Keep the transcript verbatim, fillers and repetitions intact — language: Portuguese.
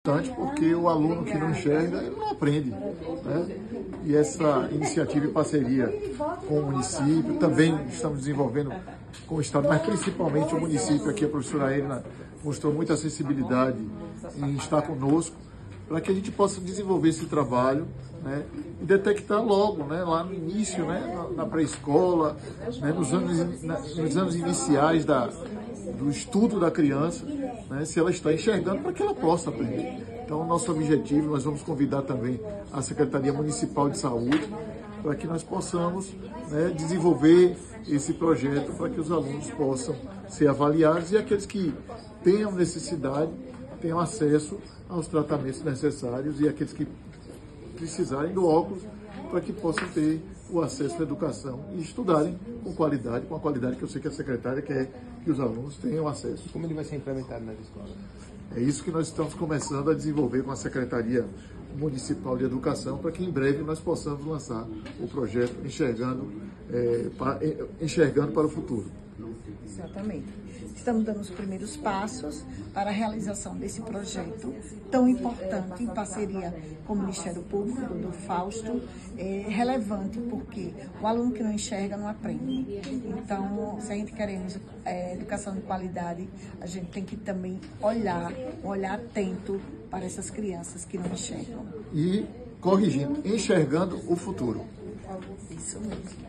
importante, porque o aluno que não enxerga, ele não aprende, né? E essa iniciativa em parceria com o município, também estamos desenvolvendo com o Estado, mas principalmente o município aqui, a professora Edna mostrou muita sensibilidade em estar conosco, para que a gente possa desenvolver esse trabalho, né, e detectar logo, né, lá no início, né, na, na pré-escola, né, nos, anos, na, nos anos iniciais da, do estudo da criança, né, se ela está enxergando, para que ela possa aprender. Então, nosso objetivo, nós vamos convidar também a Secretaria Municipal de Saúde, para que nós possamos, né, desenvolver esse projeto para que os alunos possam ser avaliados e aqueles que tenham necessidade tenham acesso aos tratamentos necessários e aqueles que precisarem do óculos para que possam ter o acesso à educação e estudarem com qualidade, com a qualidade que eu sei que a secretária quer que os alunos tenham acesso. Como ele vai ser implementado nas escolas? É isso que nós estamos começando a desenvolver com a Secretaria Municipal de Educação, para que em breve nós possamos lançar o projeto Enxergando, é, para, Enxergando para o Futuro. Exatamente. Estamos dando os primeiros passos para a realização desse projeto tão importante, em parceria com o Ministério Público, do doutor Fausto, é relevante porque o aluno que não enxerga não aprende. Então, se a gente queremos é, educação de qualidade, a gente tem que também olhar, um olhar atento para essas crianças que não enxergam. E, corrigindo, enxergando o futuro. Isso mesmo.